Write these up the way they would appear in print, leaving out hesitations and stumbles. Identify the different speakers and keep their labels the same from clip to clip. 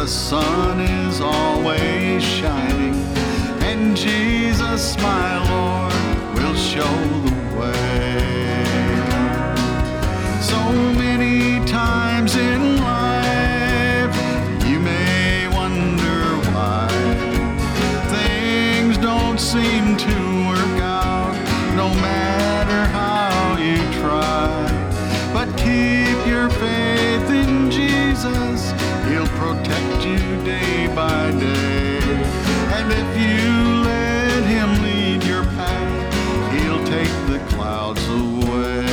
Speaker 1: The sun is always shining, and Jesus, my Lord, will show the way. So many times in life you may wonder why things don't seem to work out, no matter how you try. But keep your faith in Jesus, He'll protect you day by day. And if you let Him lead your path, He'll take the clouds away.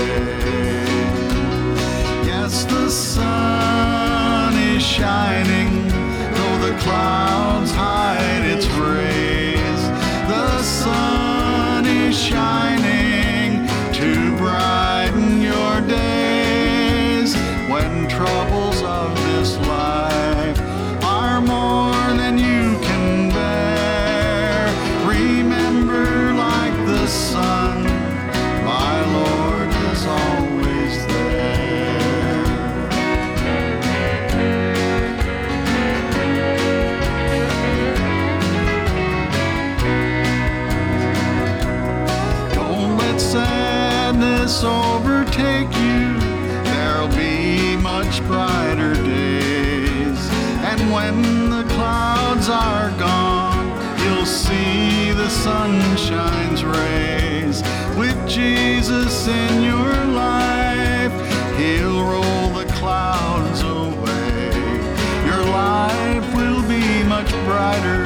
Speaker 1: Yes, the sun is shining, though the clouds hide its rays. The sun is shining to brighten your days. When troubles of this life are more than you can bear, remember, like the sun, my Lord is always there. Don't let sadness overtake you, there'll be much brighter days. And when the clouds are gone, you'll see the sunshine's rays. With Jesus in your life, He'll roll the clouds away. Your life will be much brighter